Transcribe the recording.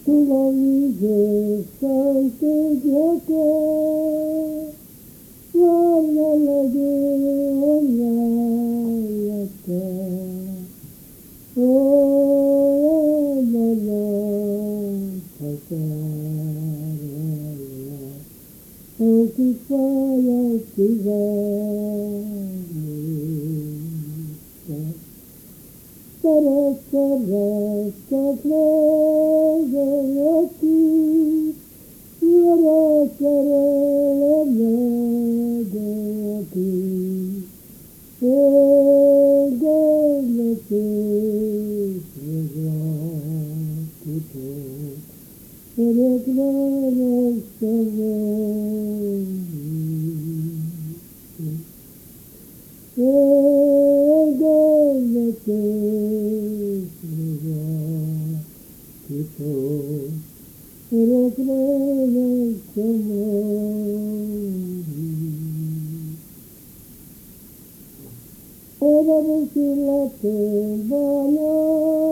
Tu la vide sante gioche, guarda la donna a te. Oh, la la, oh, ti fai attivare. Sarà, credere Yara sarala nagati, egalate sragatuto, eregrana savani, egalate sragatuto. Ora